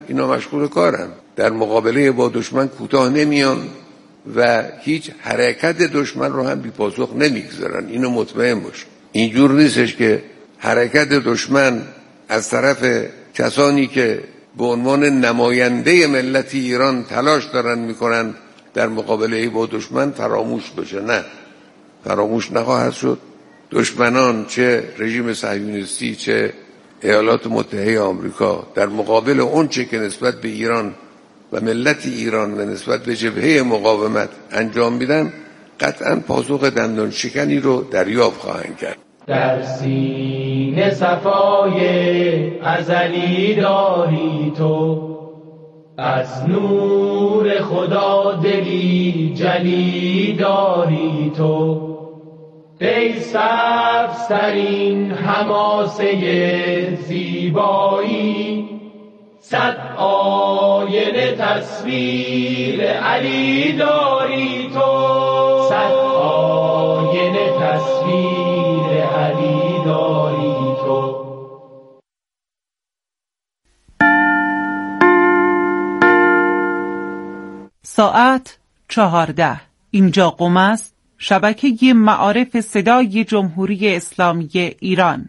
اینا مشغول کارن، در مقابله با دشمن کوتاه نمیان و هیچ حرکت دشمن رو هم بی پاسخ نمیگذارن. اینو مطمئن باش. اینجور نیستش که حرکت دشمن از طرف کسانی که به عنوان نماینده ملت ایران تلاش دارن میکنن در مقابله با دشمن فراموش بشه. نه، فراموش نخواهد شد. دشمنان چه رژیم صهیونیستی چه ایالات متحده آمریکا در مقابل اون چه که نسبت به ایران و ملت ایران و نسبت به جبهه مقاومت انجام میدن قطعا پاسخ دندان شکنی رو دریافت خواهند کرد. در سینه صفای ازلی داری تو، از نور خدا دلی جلی داری تو، ای سبزترین حماسه زیبایی، صد آینه تصویر علی داری تو، صد آینه تصویر علی داری تو. ساعت 14. اینجا قم است، شبکه معارف صدای جمهوری اسلامی ایران.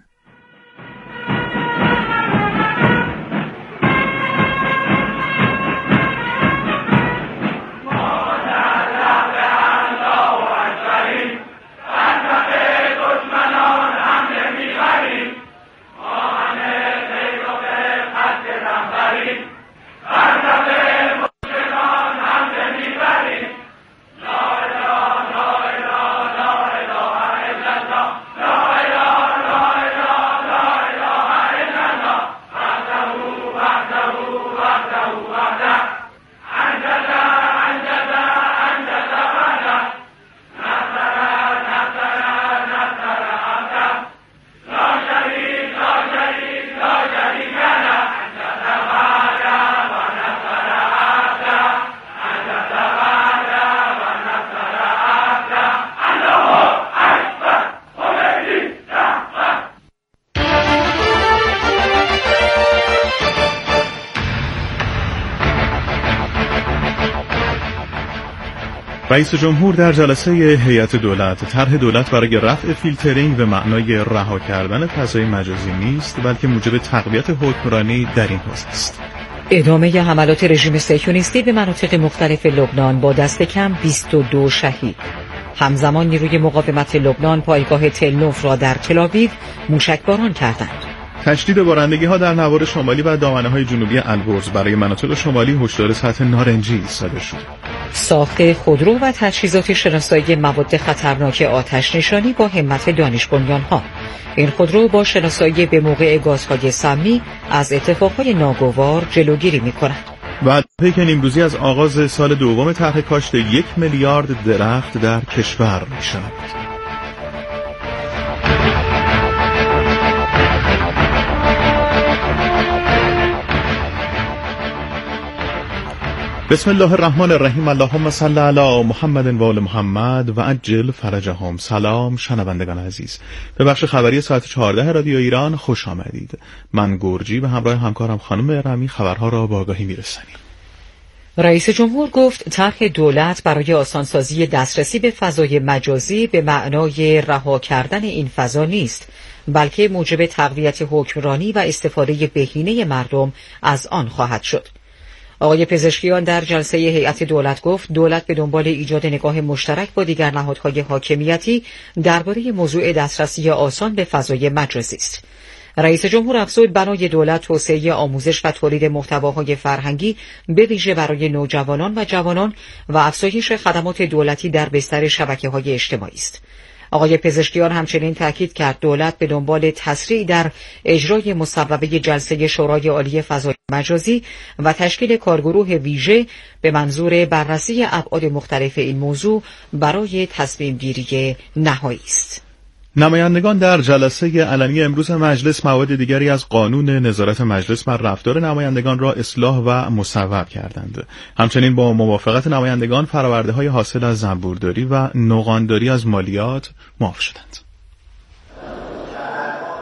رئیس جمهور در جلسه هیئت دولت طرح دولت برای رفع فیلترینگ به معنای رها کردن فضای مجازی نیست، بلکه موجب تقویت حکمرانی در این حوزه است. ادامه حملات رژیم صهیونیستی به مناطق مختلف لبنان با دست کم 22 شهید. همزمان نیروی مقاومت لبنان پایگاه تلنوف را در تل‌آویو موشکباران کردند. تشدید بارندگی‌ها در نوار شمالی و دامنه‌های جنوبی البرز برای مناطق شمالی هشدار سطح نارنجی صادر شد. ساخت خودرو و تجهیزات شناسایی مواد خطرناک آتش نشانی با همت دانش بنیان‌ها. این خودرو با شناسایی به موقع گازهای سمی از اتفاقهای ناگوار جلوگیری می‌کند. و پیک امروزی از آغاز سال دوم طرح کاشت 1 میلیارد درخت در کشور می‌شود. بسم الله الرحمن الرحیم. اللهم صل علی محمد و آل محمد و عجل فرجهم. سلام شنوندگان عزیز، به بخش خبری ساعت 14 رادیو ایران خوش آمدید. من گرجی به همراه همکارم خانم رمی خبرها را با آگاهی میرسانیم. رئیس جمهور گفت طرح دولت برای آسانسازی دسترسی به فضای مجازی به معنای رها کردن این فضا نیست، بلکه موجب تقویت حکمرانی و استفاده بهینه مردم از آن خواهد شد. آقای پزشکیان در جلسه هیئت دولت گفت دولت به دنبال ایجاد نگاه مشترک با دیگر نهادهای حاکمیتی درباره موضوع دسترسی آسان به فضای مجازی است. رئیس جمهور افزود بنای دولت توسعه آموزش و تولید محتواهای فرهنگی به ویژه برای نوجوانان و جوانان و افزایش خدمات دولتی در بستر شبکه‌های اجتماعی است. آقای پزشکیان همچنین تاکید کرد دولت به دنبال تسریع در اجرای مصوبه جلسه شورای عالی فضای مجازی و تشکیل کارگروه ویژه به منظور بررسی ابعاد مختلف این موضوع برای تصمیم گیری نهایی است. نمایندگان در جلسه علنی امروز مجلس مواد دیگری از قانون نظارت مجلس بر رفتار نمایندگان را اصلاح و مصوب کردند. همچنین با موافقت نمایندگان فرآورده‌های حاصل از زنبورداری و نوغانداری از مالیات معاف شدند.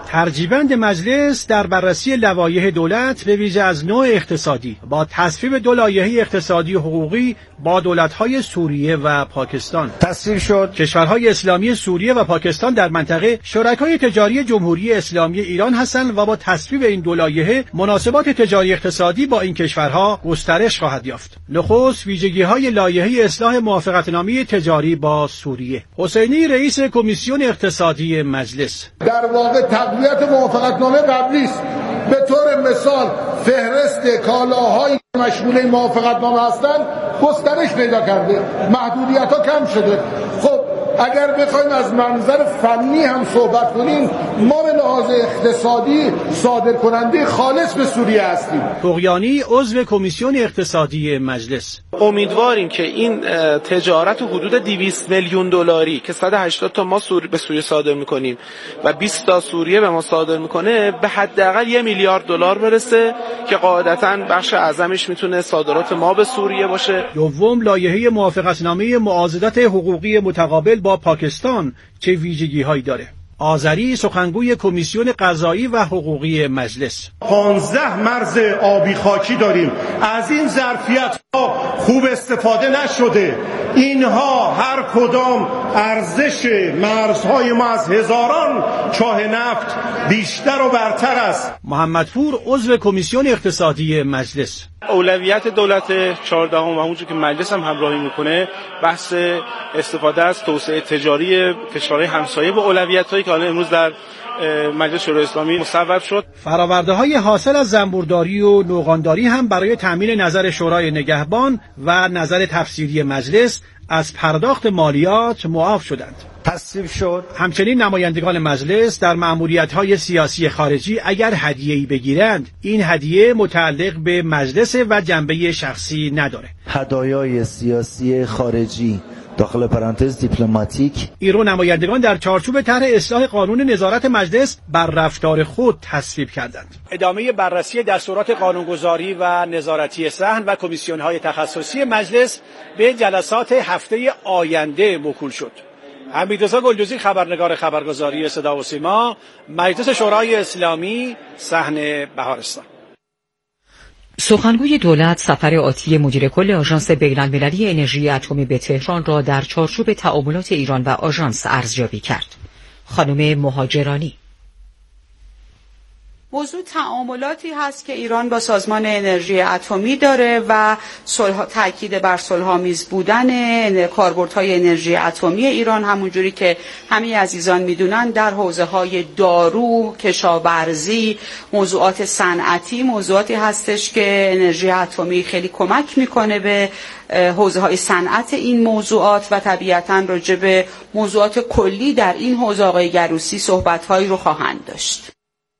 ترجیبند مجلس در بررسی لوایح دولت به ویژه از نوع اقتصادی با تصویب دو لایحه اقتصادی و حقوقی با دولت‌های سوریه و پاکستان تصویب شد. کشورهای اسلامی سوریه و پاکستان در منطقه شرکای تجاری جمهوری اسلامی ایران هستند و با تصویب این دو لایحه مناسبات تجاری اقتصادی با این کشورها گسترش خواهد یافت. نخست ویژگی‌های لایحه اصلاح موافقتنامه تجاری با سوریه. حسینی رئیس کمیسیون اقتصادی مجلس: در واقع تقویت موافقتنامه قبلی است. به طور مثال فهرست کالاهای مشمول موافقتنامه هستند گسترش پیدا کرده، محدودیت‌ها کم شده. خب اگر بخوایم از منظر فنی هم صحبت کنیم، ما به لحاظ اقتصادی صادرکننده خالص به سوریه هستیم. طغیانی عضو کمیسیون اقتصادی مجلس: امیدواریم که این تجارت حدود 200 میلیون دلاری که 180 تا ما به سوریه صادر میکنیم و 20 تا سوریه به ما صادر میکنه به حداقل 1 میلیارد دلار برسه که قاعدتاً بخش اعظمش میتونه صادرات ما به سوریه باشه. دوم، لایحه موافقتنامه معاضدت حقوقی متقابل با پاکستان چه ویژگی‌هایی داره؟ آذری سخنگوی کمیسیون قضایی و حقوقی مجلس: 15 مرز آبی خاکی داریم. از این ظرفیت‌ها خوب استفاده نشده. اینها هر کدام ارزش مرزهای ما از هزاران چاه نفت بیشتر و برتر است. محمدپور عضو کمیسیون اقتصادی مجلس: اولویت دولت 14 و همونجور که مجلس هم همراهی میکنه بحث استفاده از توسعه تجاری کشورهای همسایه با اولویت‌هایی که حالا امروز در مجلس شورای اسلامی مصوب شد. فرآورده‌های حاصل از زنبورداری و نوغانداری هم برای تامین نظر شورای نگهبان و نظر تفسیری مجلس از پرداخت مالیات معاف شدند. تصویب شد. همچنین نمایندگان مجلس در مأموریت‌های سیاسی خارجی اگر هدیه‌ای بگیرند، این هدیه متعلق به مجلس و جنبه شخصی نداره. هدایای سیاسی خارجی داخل پرانتز دیپلماتیک. ایران نمایندگان در چارچوب طرح اصلاح قانون نظارت مجلس بر رفتار خود تصویب کردند. ادامه بررسی دستورات قانونگذاری و نظارتی صحن و کمیسیون‌های تخصصی مجلس به جلسات هفته آینده موکول شد. حمیدرضا گلجوزی، خبرنگار خبرگزاری صدا و سیما، مجلس شورای اسلامی، صحن بهارستان. سخنگوی دولت سفر آتی مدیر کل آژانس بین‌المللی انرژی اتمی به تهران را در چارچوب تعاملات ایران و آژانس ارزیابی کرد. خانم مهاجرانی: موضوع تعاملاتی هست که ایران با سازمان انرژی اتمی داره و تاکید بر صلح‌آمیز بودن کاربردهای انرژی اتمی ایران، همونجوری که همه عزیزان میدونن در حوزه‌های دارو، کشاورزی، موضوعات صنعتی، موضوعاتی هستش که انرژی اتمی خیلی کمک میکنه به حوزه‌های صنعت این موضوعات و طبیعتاً راجع به موضوعات کلی در این حوزه آقای گروسی صحبت‌هایی رو خواهند داشت.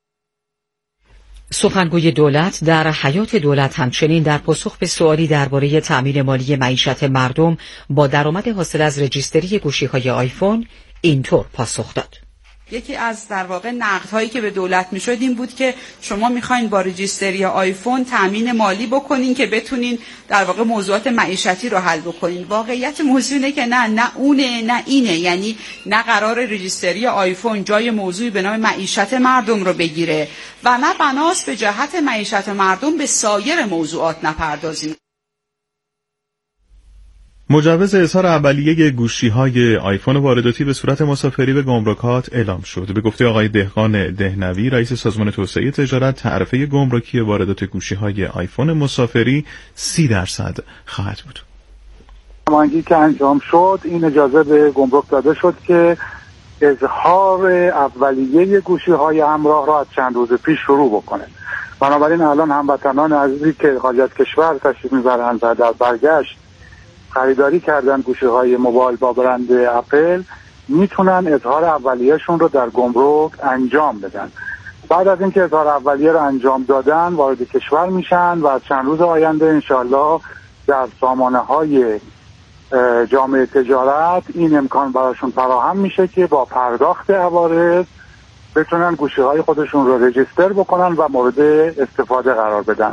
سخنگوی دولت در حیات دولت همچنین در پاسخ به سوالی درباره تأمین مالی معیشت مردم با درآمد حاصل از رجیستری گوشی‌های آیفون اینطور پاسخ داد: یکی از در واقع نقدهایی که به دولت میشد این بود که شما میخواین با رجیستری آیفون تامین مالی بکنین که بتونین در واقع موضوعات معیشتی رو حل بکنین. واقعیت موضوع اینه که نه اونه نه اینه، یعنی نه قرار رجیستری آیفون جای موضوعی به نام معیشت مردم رو بگیره و نه بناست به جهت معیشت مردم به سایر موضوعات نپردازیم. مجوز اظهار اولیه گوشی‌های آیفون وارداتی به صورت مسافری به گمرکات اعلام شد. به گفته آقای دهقان دهنوی، رئیس سازمان توسعه تجارت، تعرفه گمرکی واردات گوشی‌های آیفون مسافری 30% خواهد بود. همانگی که انجام شد، این اجازه به گمرک داده شد که اظهار اولیه گوشی‌های همراه را از چند روز پیش شروع بکنه. بنابراین الان هموطنان عزیزی که خارج کشور تشریف می‌برند و در برگشت خریداری کردن گوشی‌های موبایل با برند اپل میتونن اظهار اولیه‌شون رو در گمرک انجام بدن. بعد از اینکه اظهار اولیه رو انجام دادن وارد کشور میشن و از چند روز آینده انشالله در سامانه‌های جامعه تجارت این امکان براشون فراهم میشه که با پرداخت عوارض بتونن گوشی‌های خودشون رو رجیستر بکنن و مورد استفاده قرار بدن.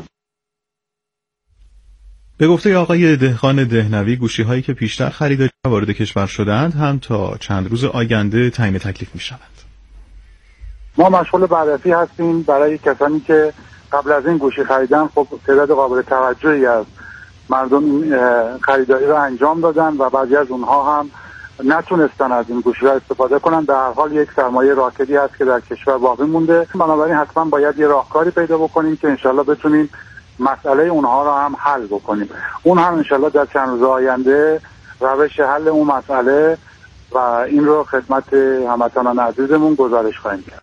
به گفته آقای دهقان دهنوی، گوشی‌هایی که پیشتر خریداری وارد کشور شدند هم تا چند روز آینده تعیین تکلیف می‌شوند. ما مشغول بررسی هستیم برای کسانی که قبل از این گوشی خریدن. خب تعداد قابل توجهی از مردم خریداری رو انجام دادن و بعضی از اونها هم نتونستن از این گوشی ها استفاده کنن. در هر حال یک سرمایه راکدی هست که در کشور باقی مونده، بنابراین حتما باید یه راهکاری پیدا بکنیم که انشالله بتونیم مسئله اونها رو هم حل بکنیم. اون هم انشالله در چند روز آینده روش حل اون مسئله و این رو خدمت هموطنان عزیزمون گزارش خواهیم کرد.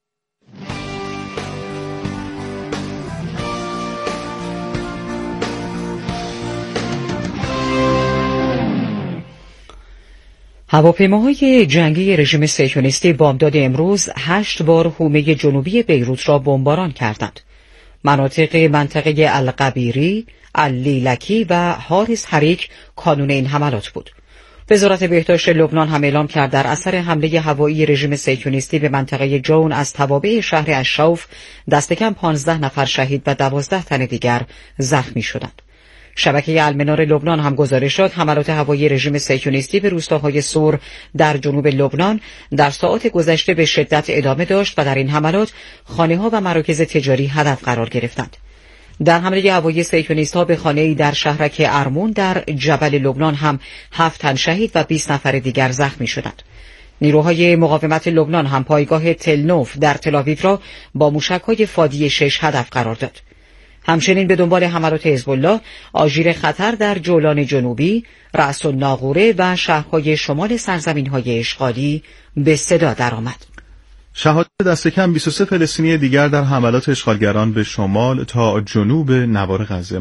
هواپیماهای جنگی رژیم صهیونیستی بامداد امروز 8 بار حومه جنوبی بیروت را بمباران کردند. مناطق منطقه القبیری، اللیلکی و حارس حریک کانون این حملات بود. وزارت بهداشت لبنان هم اعلام کرد در اثر حمله هوایی رژیم صهیونیستی به منطقه جون از توابع شهر الشوف دست کم 15 نفر شهید و 12 تن دیگر زخمی شدند. شبکه المنار لبنان هم گزارش داد حملات هوایی رژیم صهیونیستی به روستاهای سور در جنوب لبنان در ساعات گذشته به شدت ادامه داشت و در این حملات خانه‌ها و مراکز تجاری هدف قرار گرفتند. در حمله هوایی صهیونیست‌ها به خانه‌ای در شهرک ارمون در جبل لبنان هم 7 تن شهید و 20 نفر دیگر زخمی شدند. نیروهای مقاومت لبنان هم پایگاه تلنوف در تل‌آویو را با موشک‌های فادی 6 هدف قرار داد. همچنین به دنبال حملات حزب الله، آژیر خطر در جولان جنوبی، رأس الناقوره و شهرهای شمال سرزمین‌های اشغالی به صدا درآمد. شهادت دست کم 23 فلسطینی دیگر در حملات اشغالگران به شمال تا جنوب نوار غزه.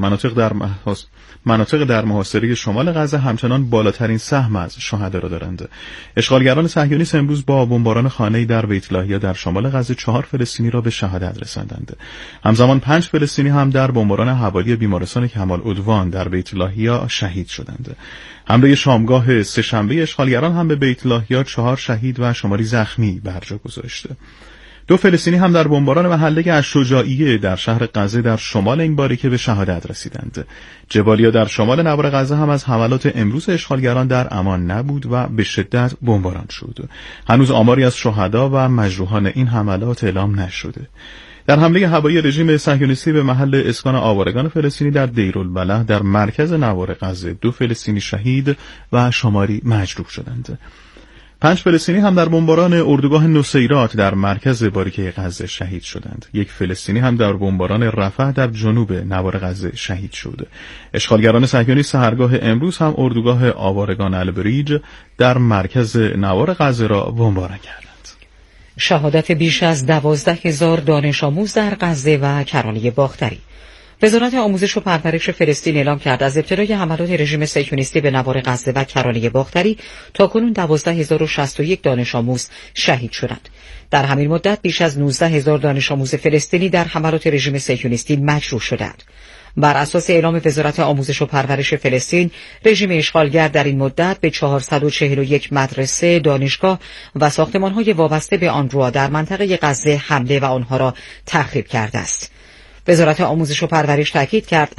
مناطق در محاصره شمال غزه همچنان بالاترین سهم از شهدا را دارند. اشغالگران صهیونیست امروز با بمباران خانه‌ای در بیت لاهیا در شمال غزه 4 فلسطینی را به شهادت رساندند. همزمان 5 فلسطینی هم در بمباران حوالی بیمارستان کمال عدوان در بیت لاهیا شهید شدند. حمله شامگاه سه‌شنبه اشغالگران هم به بیت لاهیا 4 شهید و شماری زخمی بر جا گذاشته. 2 فلسطینی هم در بمباران محله الشجاعیه در شهر غزه در شمال این باریکه به شهادت رسیدند. جبالیا در شمال نوار غزه هم از حملات امروز اشغالگران در امان نبود و به شدت بمباران شد. هنوز آماری از شهدا و مجروحان این حملات اعلام نشده. در حمله هوایی رژیم صهیونیستی به محل اسکان آوارگان فلسطینی در دیرالبلح در مرکز نوار غزه 2 فلسطینی شهید و شماری مجروح شدند. 5 فلسطینی هم در بمباران اردوگاه نصیرات در مرکز باریکه غزه شهید شدند. 1 فلسطینی هم در بمباران رفح در جنوب نوار غزه شهید شد. اشغالگران صهیونیست سحرگاه امروز هم اردوگاه آوارگان البریج در مرکز نوار غزه را بمباران کردند. شهادت بیش از 12,000 دانش آموز در غزه و کرانه باختری. وزارت آموزش و پرورش فلسطین اعلام کرد از ابتدای حملات رژیم صهیونیستی به نوار غزه و کرانه باختری تاکنون 12,061 دانش آموز شهید شدند. در همین مدت بیش از 19,000 دانش آموز فلسطینی در حملات رژیم صهیونیستی مجروح شدند. بر اساس اعلام وزارت آموزش و پرورش فلسطین، رژیم اشغالگر در این مدت به 441 مدرسه، دانشگاه و ساختمان‌های وابسته به آنروا در منطقه غزه حمله و آنها را تخریب کرده است. وزارت آموزش و پرورش تاکید کرد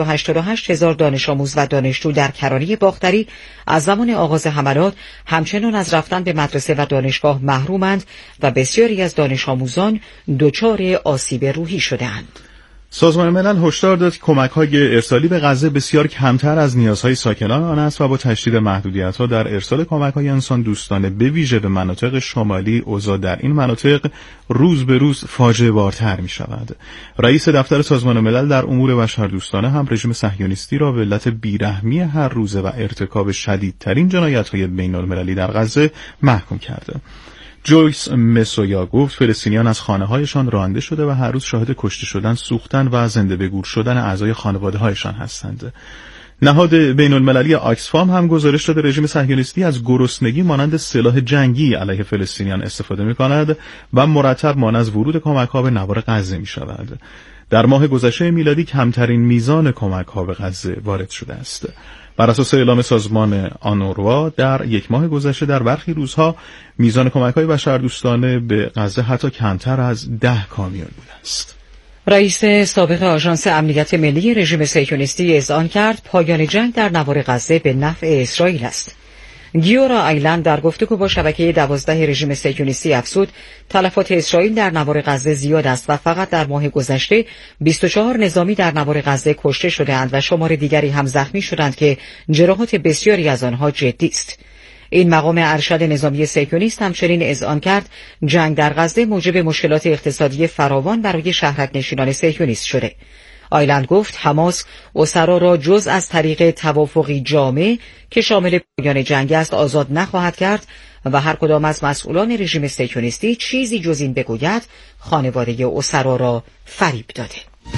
788,000 دانش آموز و دانشجو در کرانه باختری از زمان آغاز حملات همچنان از رفتن به مدرسه و دانشگاه محرومند و بسیاری از دانش آموزان دچار آسیب روحی شده‌اند. سازمان ملل هشدار داد که کمک‌های ارسالی به غزه بسیار کمتر از نیازهای ساکنان آن است و با تشدید محدودیت‌ها در ارسال کمک‌های انسان دوستانه به ویژه به مناطق شمالی اوضاع در این مناطق روز به روز فاجعه بارتر می‌شود. رئیس دفتر سازمان ملل در امور بشردوستانه هم رژیم صهیونیستی را به علت بیرحمی هر روزه و ارتکاب شدیدترین جنایت‌های بین‌المللی در غزه محکوم کرده. جویس مسویا گفت فلسطینیان از خانه‌هایشان رانده شده و هر روز شاهد کشته شدن، سوختن و زنده به گور شدن اعضای خانواده‌هایشان هستند. نهاد بین‌المللی آکسفام هم گزارش داده رژیم صهیونیستی از گرسنگی مانند سلاح جنگی علیه فلسطینیان استفاده می‌کند و مرتب مانع از ورود کمک‌ها به نوار غزه می‌شود. در ماه گذشته میلادی کمترین میزان کمک‌ها به غزه وارد شده است. بر اساس اعلام سازمان آنوروا در یک ماه گذشته در برخی روزها میزان کمک‌های بشردوستانه به غزه حتی کمتر از 10 کامیون بوده است. رئیس سابق آژانس امنیت ملی رژیم صهیونیستی اذعان کرد پایان جنگ در نوار غزه به نفع اسرائیل است. گیورا آیلند در گفتگو با شبکه 12 رژیم صهیونیستی افزود تلفات اسرائیل در نوار غزه زیاد است و فقط در ماه گذشته 24 نظامی در نوار غزه کشته شده‌اند و شمار دیگری هم زخمی شدند که جراحات بسیاری از آنها جدی است. این مقام ارشد نظامی صهیونیست همچنین اذعان کرد جنگ در غزه موجب مشکلات اقتصادی فراوان برای شهرک‌نشینان صهیونیست شده. آیلند گفت حماس اسرا را جز از طریق توافقی جامع که شامل پایان جنگ است آزاد نخواهد کرد و هر کدام از مسئولان رژیم صهیونیستی چیزی جز این بگوید خانواده اسرا را فریب داده.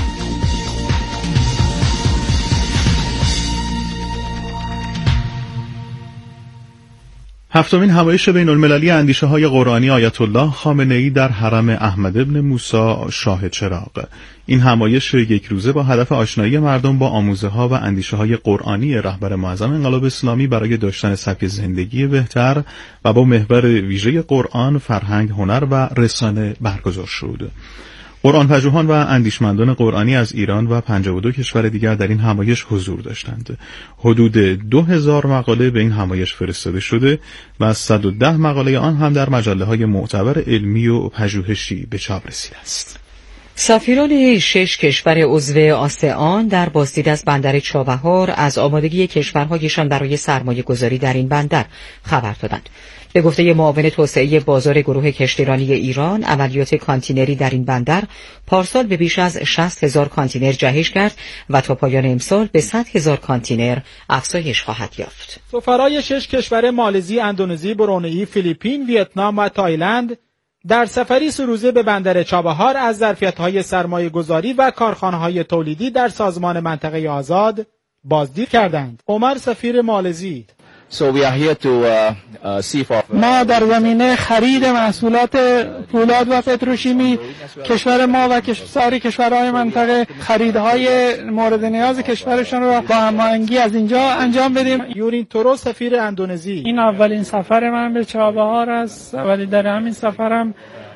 هفتمین همایش بین‌المللی اندیشه‌های قرآنی آیت الله خامنه‌ای در حرم احمد ابن موسی شاه چراغ. این همایش یک روزه با هدف آشنایی مردم با آموزه‌ها و اندیشه‌های قرآنی رهبر معظم انقلاب اسلامی برای داشتن سبک زندگی بهتر و با محور ویژه قرآن، فرهنگ، هنر و رسانه برگزار شد. قرآن پژوهان و اندیشمندان قرآنی از ایران و 52 کشور دیگر در این همایش حضور داشتند. حدود 2000 مقاله به این همایش فرستاده شده و 110 مقاله آن هم در مجله‌های معتبر علمی و پژوهشی به چاپ رسیده است. سفیران 6 کشور عضو آسئان در بازدید از بندر چابهار از آمادگی کشورهایشان برای سرمایه‌گذاری در این بندر خبر دادند. به گفته معاون توسعه بازار گروه کشتیرانی ایران، عملیات کانتینری در این بندر پارسال به بیش از 60,000 کانتینر جهش کرد و تا پایان امسال به 100,000 کانتینر افزایش خواهد یافت. سفرای 6 کشور مالزی، اندونزی، برونئی، فیلیپین، ویتنام و تایلند در سفری 3 روزه به بندر چابهار از ظرفیت‌های سرمایه‌گذاری و کارخانه‌های تولیدی در سازمان منطقه آزاد بازدید کردند. عمر سفیر مالزی: ما در زمینه خرید محصولات فولاد و پتروشیمی کشور ما و سایر کشورهای منطقه خریدهای مورد نیاز کشورشان را با هماهنگی از اینجا انجام بدیم. یورین تورو سفیر اندونزی: این اولین سفر من به چابهار است ولی در همین سفرم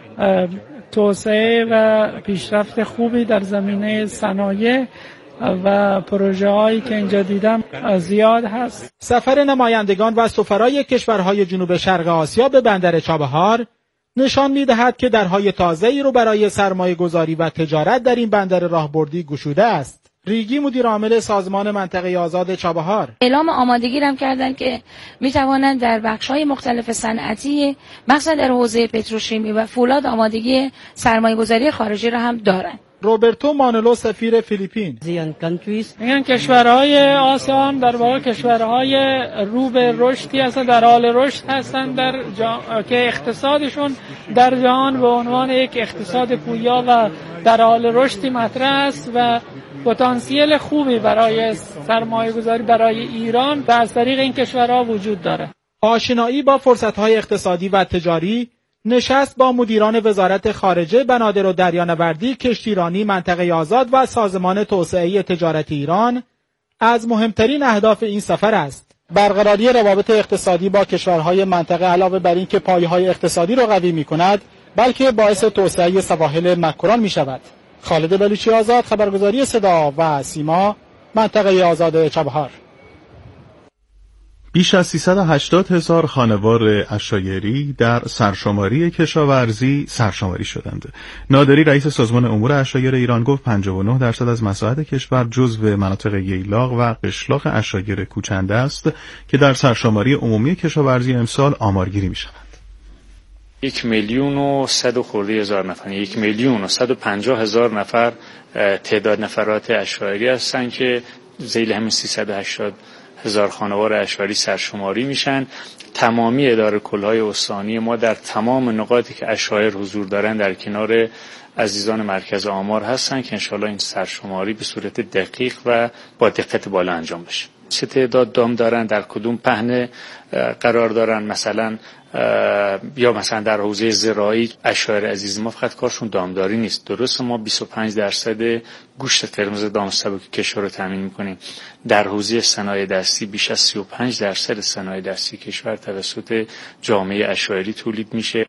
توسعه و پیشرفت خوبی در زمینه صنایع و پروژه هایی که اینجا دیدم زیاد هست. سفر نمایندگان و سفرای کشورهای جنوب شرق آسیا به بندر چابهار نشان می‌دهد که درهای تازه‌ای رو برای سرمایه گذاری و تجارت در این بندر راهبردی گشوده است. ریگی مدیر عامل سازمان منطقه آزاد چابهار: اعلام آمادگی هم کردن که میتوانند در بخش‌های مختلف صنعتی مثلا در حوزه پتروشیمی و فولاد آمادگی سرمایه‌گذاری خارجی را هم دارند. روبرتو مانلو سفیر فیلیپین: این کشورهای آسیان در واقع کشورهای رو به رشدی هستند، در حال رشد هستند که اقتصادشون در جهان به عنوان یک اقتصاد پویا و در حال رشدی مطرح است و پتانسیل خوبی برای سرمایه‌گذاری برای ایران از طریق این کشورها وجود داره. آشنایی با فرصت‌های اقتصادی و تجاری، نشست با مدیران وزارت خارجه، بنادر و دریانوردی، کشتیرانی، منطقه آزاد و سازمان توسعه تجارتی ایران از مهمترین اهداف این سفر است. برقراری روابط اقتصادی با کشورهای منطقه علاوه بر این که پایه‌های اقتصادی را قوی می‌کند، بلکه باعث توسعه سواحل مکران می‌شود. خالد بلوچی آزاد، خبرگزاری صدا و سیما، منطقه آزاد چابهار. بیش از 380,000 خانوار عشایری در سرشماری کشاورزی سرشماری شدند. نادری رئیس سازمان امور عشایر ایران گفت 59% از مساحت کشور جزو مناطق ییلاق و قشلاق عشایر کوچنده است که در سرشماری عمومی کشاورزی امسال آمارگیری می شود. 1,100,000 نفر، 1,150,000 نفر تعداد نفرات عشایری هستند که ذیل همین 380,000 خانوار عشایری سرشماری میشن. تمامی اداره کلهای استانی ما در تمام نقاطی که عشایر حضور دارن در کنار عزیزان مرکز آمار هستن که انشالله این سرشماری به صورت دقیق و با دقت بالا انجام بشه. چه تعداد دام دارن، در کدوم پهنه قرار دارن، مثلا یا مثلا در حوزه زراعی عشایر عزیز ما فقط کارشون دامداری نیست. درست ما 25% گوشت قرمز دام سبک کشور رو تامین میکنیم. در حوزه صنایع دستی بیش از 35% صنایع دستی کشور توسط جامعه عشایری تولید میشه.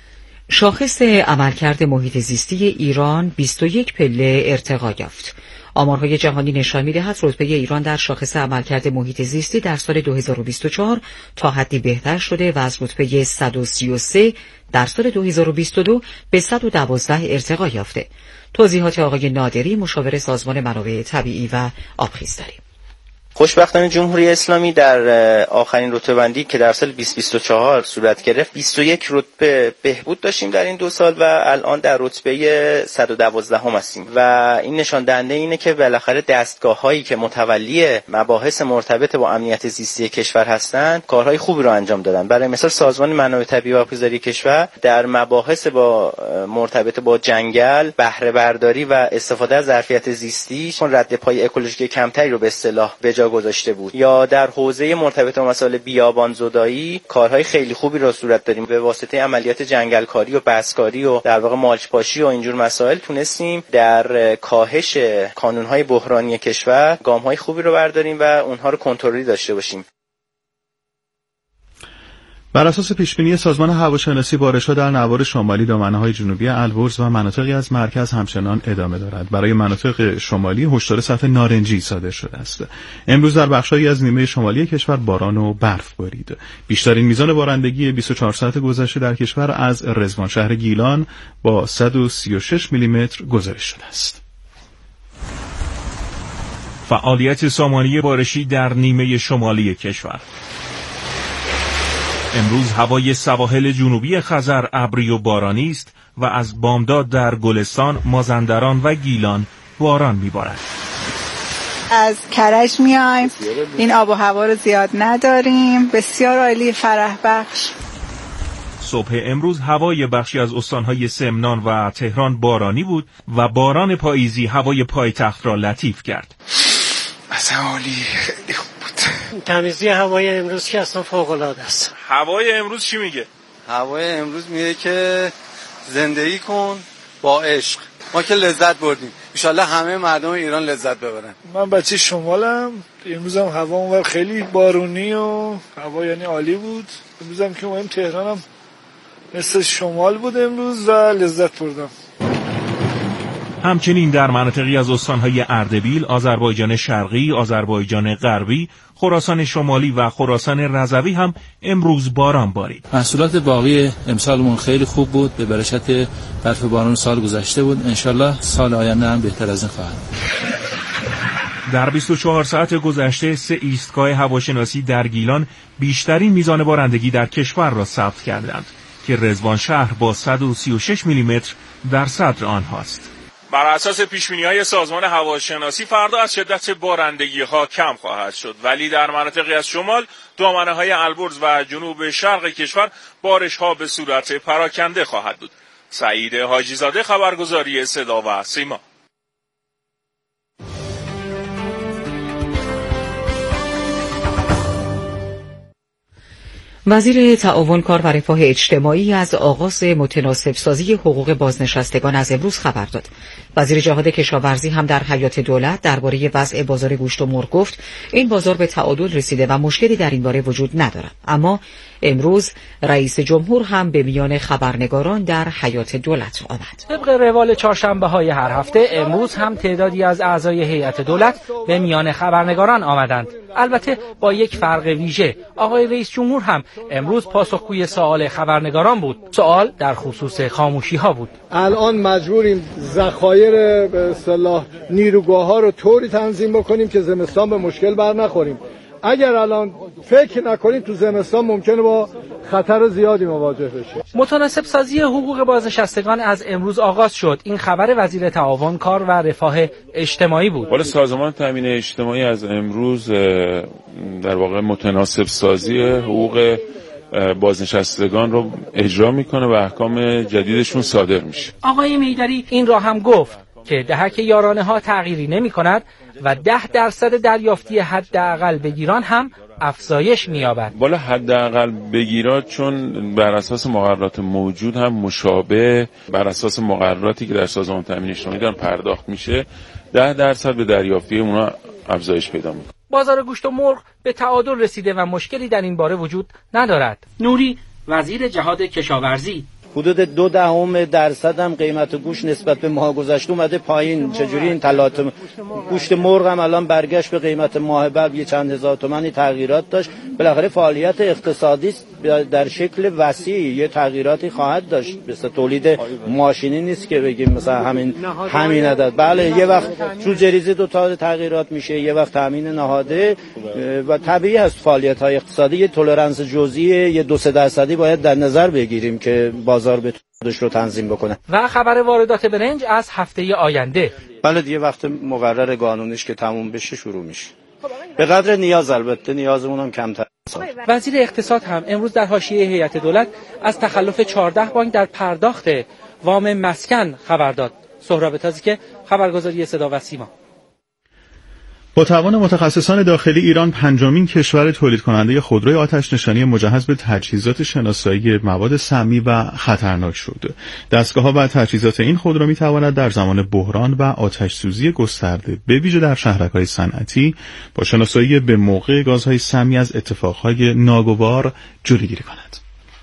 شاخص عملکرد محیط زیستی ایران 21 پله ارتقا یافت. آمارهای جهانی نشان می‌دهد رتبه ایران در شاخص عملکرد محیط زیستی در سال 2024 تا حدی بهتر شده و از رتبه 133 در سال 2022 به 112 ارتقا یافته. توضیحات آقای نادری، مشاور سازمان منابع طبیعی و آبخیزداری. خوشبختانه جمهوری اسلامی در آخرین رتبه‌بندی که در سال 2024 صورت گرفت 21 رتبه بهبود داشتیم در این 2 سال و الان در رتبه 112 هستیم و این نشان دهنده اینه که بالاخره دستگاه‌هایی که متولی مباحث مرتبط با امنیت زیستی کشور هستند کارهای خوبی رو انجام دادن. برای مثال سازمان منابع طبیعی و آبخیزداری کشور در مباحث مرتبط با جنگل، بهره برداری و استفاده از ظرفیت زیستی رد پای اکولوژیک کمتری رو به اصطلاح به گذاشته بود. یا در حوزه مرتبط با مسائل بیابان زدایی کارهای خیلی خوبی را صورت دادیم. به واسطه عملیات جنگلکاری و بسکاری و در واقع مالچ پاشی و اینجور مسائل تونستیم در کاهش کانونهای بحرانی کشور گام‌های خوبی رو برداریم و اونها رو کنترلی داشته باشیم. بر اساس پیشبینی سازمان هواشناسی بارش‌ها در نوار شمالی، دامنه‌های جنوبی البرز و مناطقی از مرکز همچنان ادامه دارد. برای مناطق شمالی هشدار سطح نارنجی صادر شده است. امروز در بخش‌هایی از نیمه شمالی کشور باران و برف بارید. بیشترین میزان بارندگی 24 ساعت گذشته در کشور از رضوان شهر گیلان با 136 میلیمتر گزارش شده است. فعالیت سامانه بارشی در نیمه شمالی کشور. امروز هوای سواحل جنوبی خزر ابری و بارانی است و از بامداد در گلستان، مازندران و گیلان باران میبارد. از کرج میایم، این آب و هوا رو زیاد نداریم، بسیار عالی، فرح بخش. صبح امروز هوای بخشی از استانهای سمنان و تهران بارانی بود و باران پاییزی هوای پایتخت را لطیف کرد. مثلا عالی، خیلی خوب بود. تمیزی هوای امروز که اصلا فوق‌العاده است. هوای امروز چی میگه؟ هوای امروز میگه که زندگی کن با عشق. ما که لذت بردیم، انشالله همه مردم ایران لذت ببرن. من بچه شمالم، امروز هم هوا اونور خیلی بارونی و هوا یعنی عالی بود. امروز هم که اومدیم تهرانم مثل شمال بود امروز و لذت بردم. همچنین در مناطقی از استانهای اردبیل، آذربایجان شرقی، آذربایجان غربی، خراسان شمالی و خراسان رضوی هم امروز باران بارید. محصولات باقی امسالمون خیلی خوب بود، به برکت برف باران سال گذشته بود. انشالله سال آینده هم بهتر از این خواهد. در 24 ساعت گذشته 3 ایستگاه هواشناسی در گیلان بیشترین میزان بارندگی در کشور را ثبت کردند که رضوان شهر با 136 میلیمتر در صدر آنهاست. بر اساس پیشبینی‌های سازمان هواشناسی فردا از شدت بارندگی‌ها کم خواهد شد، ولی در مناطقی از شمال، دامنه‌های البرز و جنوب شرق کشور بارش‌ها به صورت پراکنده خواهد بود. سعید حاجی‌زاده، خبرگزاری صدا و سیما. وزیر تعاون، کار و رفاه اجتماعی از آغاز متناسب سازی حقوق بازنشستگان از امروز خبر داد. وزیر جهاد کشاورزی هم در حیات دولت درباره وضع بازار گوشت و مرغ گفت این بازار به تعادل رسیده و مشکلی در این باره وجود ندارد. اما امروز رئیس جمهور هم به میان خبرنگاران در حیات دولت آمد. طبق روال چهارشنبه‌های هر هفته امروز هم تعدادی از اعضای هیئت دولت به میان خبرنگاران آمدند. البته با یک فرق ویژه، آقای رئیس جمهور هم امروز پاسخگوی سوال خبرنگاران بود. سوال در خصوص خاموشی‌ها بود. الان مجبوریم ذخایر به اصطلاح نیروگاه‌ها رو طوری تنظیم بکنیم که زمستان به مشکل بر نخوریم. اگر الان فکر نکنیم تو زمستان ممکنه با خطر زیادی مواجه بشیم. متناسب سازی حقوق بازنشستگان از امروز آغاز شد. این خبر وزیر تعاون، کار و رفاه اجتماعی بود. بالا سازمان تامین اجتماعی از امروز در واقع متناسب سازی حقوق بازنشستگان رو اجرا میکنه و احکام جدیدشون صادر میشه. آقای میدری این را هم گفت که دهک یارانه ها تغییری نمی کند و 10% دریافتی حداقل بگیران هم افزایش می‌یابد. بالا حداقل بگیرات چون بر اساس مقررات موجود هم مشابه بر اساس مقرراتی که در سازمان تامین اجتماعی دارن پرداخت میشه 10% به دریافتی اونا افزایش پیدا میکنه. بازار گوشت و مرغ به تعادل رسیده و مشکلی در این باره وجود ندارد. نوری، وزیر جهاد کشاورزی: حدود 0.2% هم قیمت گوشت نسبت به ماه گذشته اومده پایین. چجوری این تلاطم؟ گوشت مرغ هم الان برگشت به قیمت ماه بعد، یه چند هزار تومانی تغییرات داشت. بالاخره فعالیت اقتصادی در شکل وسیع یه تغییراتی خواهد داشت. مثل تولید ماشینی نیست که بگیم مثلا همین عدد. بله یه وقت تو جریزه دو تا تغییرات میشه، یه وقت تامین نهاده و طبیعی است فعالیت‌های اقتصادی یه تولرانس جزئی یه 2-3% باید در نظر بگیریم که بازار به خودش رو تنظیم بکنه. و خبر واردات برنج از هفته آینده. بله یه وقت مقرر قانونیش که تموم بشه شروع میشه. به قدر نیاز، البته نیازمون هم کمتر. وزیر اقتصاد هم امروز در حاشیه هیئت دولت از تخلف 14 بانک در پرداخت وام مسکن خبر داد. سهراب تازی که خبرگزاری صدا و سیما. با تعاون متخصصان داخلی ایران پنجمین کشور تولید کننده خودروی آتش نشانی مجهز به تجهیزات شناسایی مواد سمی و خطرناک شد. دستگاه‌ها و تجهیزات این خودرو می‌تواند در زمان بحران و آتش سوزی گسترده به ویژه در شهرک‌های صنعتی با شناسایی به موقع گازهای سمی از اتفاقهای ناگوار جلوگیری کند.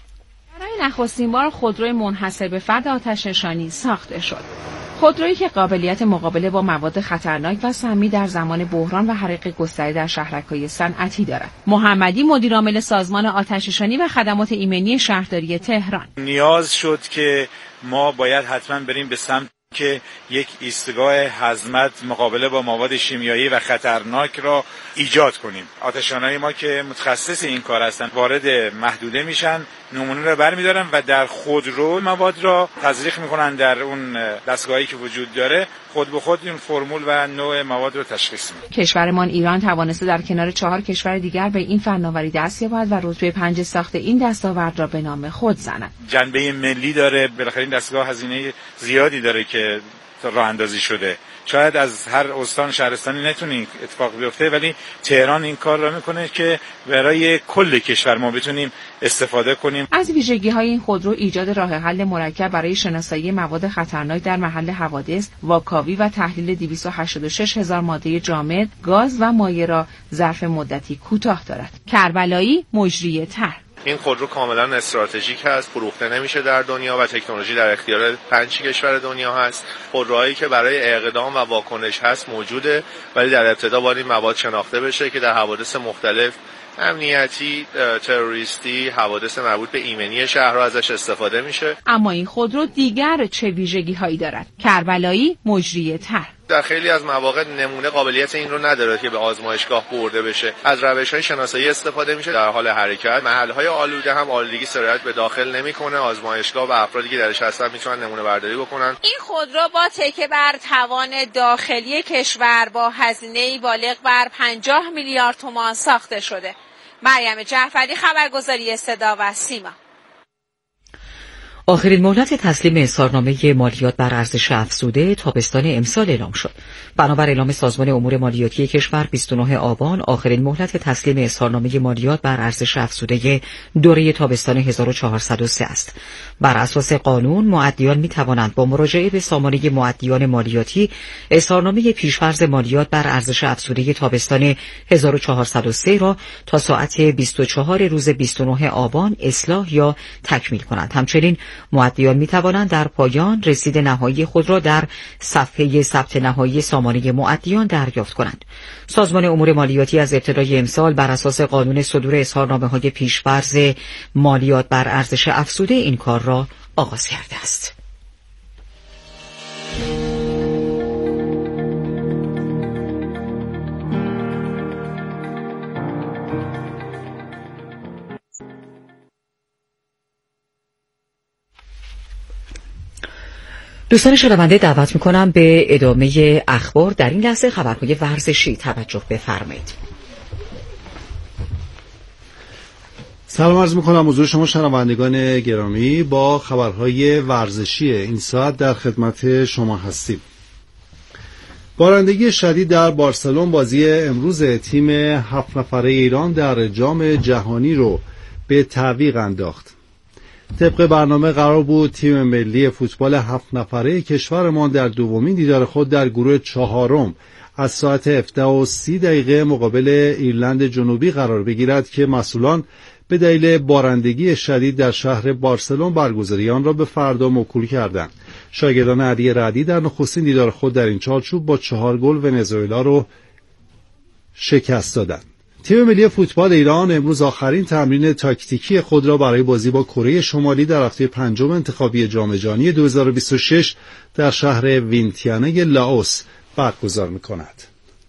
برای نخستین بار خودروی منحصر به فرد آتش نشانی ساخته شد. خودرویی که قابلیت مقابله با مواد خطرناک و سمی در زمان بحران و حریق گسترده در شهرک‌های صنعتی دارد. محمدی مدیرعامل سازمان آتش‌نشانی و خدمات ایمنی شهرداری تهران: نیاز شد که ما باید حتما بریم به سمت که یک ایستگاه هضمت مقابله با مواد شیمیایی و خطرناک را ایجاد کنیم. آتش‌نشانای ما که متخصص این کار هستن وارد محدوده میشن، نمونه رو برمی‌دارن و در خودرو مواد را تزریق میکنن در اون دستگاهی که وجود داره، خود به خود این فرمول و نوع مواد رو تشخیص میده. کشورمان ایران توانسته در کنار 4 کشور دیگر به این فناوری دست یابد و رتبه 5 ساخت این دستاورد را به نام خود زند. جنبه ملی داره، بالاخره این دستگاه هزینه زیادی داره که راه اندازی شده. شاید از هر استان شهرستانی نتونه این اتفاق بیفته، ولی تهران این کار را میکنه که برای کل کشور ما بتونیم استفاده کنیم. از ویژگی‌های این خودرو ایجاد راه حل مرکب برای شناسایی مواد خطرناک در محل حوادث، واکاوی و تحلیل 286,000 ماده جامد، گاز و مایع را ظرف مدتی کوتاه دارد. کربلایی مجری طرح: این خودرو کاملا استراتژیک هست، فروخته نمیشه در دنیا و تکنولوژی در اختیار 5 کشور دنیا هست. خودروهایی که برای اقدام و واکنش هست موجوده، ولی در ابتدا باید این مواد شناخته بشه که در حوادث مختلف امنیتی، تروریستی، حوادث مربوط به ایمنی شهرها ازش استفاده میشه. اما این خودرو دیگر چه ویژگی‌هایی دارد؟ کربلایی مجری طرح: در خیلی از مواقع نمونه قابلیت این رو نداره که به آزمایشگاه برده بشه. از روش‌های شناسایی استفاده میشه در حال حرکت. محل‌های آلوده هم آلودگی سرایت به داخل نمیکنه. آزمایشگاه و افرادی که درش هستن میتونن نمونه برداری بکنن. این خودرو با تکیه بر توان داخلی کشور با هزینه‌ای بالغ بر 50 میلیارد تومان ساخته شده. مریم جعفری، خبرگزاری صدا و سیما. آخرین مهلت تسلیم اظهارنامه مالیات بر ارزش افزوده تابستان امسال اعلام شد. بنابر اعلام سازمان امور مالیاتی کشور 29 آبان آخرین مهلت تسلیم اظهارنامه مالیات بر ارزش افزوده دوره تابستان 1403 است. بر اساس قانون مؤدیان می توانند با مراجعه به سامانه مؤدیان مالیاتی اظهارنامه پیشفرض مالیات بر ارزش افزوده تابستان 1403 را تا ساعت 24 روز 29 آبان اصلاح یا تکمیل کنند. همچنین مؤدیان می توانند در پایان رسید نهایی خود را در صفحه ثبت نهایی سامانه مؤدیان دریافت کنند. سازمان امور مالیاتی از ابتدای امسال بر اساس قانون صدور اظهارنامه‌های پیشفرض مالیات بر ارزش افزوده این کار را آغاز کرده است. دوستان شنونده دعوت میکنم به ادامه اخبار. در این لحظه خبرهای ورزشی توجه بفرمایید. سلام عرض میکنم حضور شما شنوندگان گرامی. با خبرهای ورزشی این ساعت در خدمت شما هستیم. بارندگی شدید در بارسلون بازی امروز تیم 7 نفره ایران در جام جهانی رو به تعویق انداخت. طبق برنامه قرار بود تیم ملی فوتبال 7 نفره کشورمان در دومین دیدار خود در گروه چهارم از ساعت 17:30 مقابل ایرلند جنوبی قرار بگیرد که مسئولان به دلیل بارندگی شدید در شهر بارسلون برگزاری آن را به فردا موکول کردند. شاگردان علی رعدی در نخستین دیدار خود در این چارچوب با 4 گل ونزوئلا را شکست دادند. تیم ملی فوتبال ایران امروز آخرین تمرین تاکتیکی خود را برای بازی با کره شمالی در هفته پنجم انتخابی جام جهانی 2026 در شهر وینتیانه لاوس برگزار می‌کند.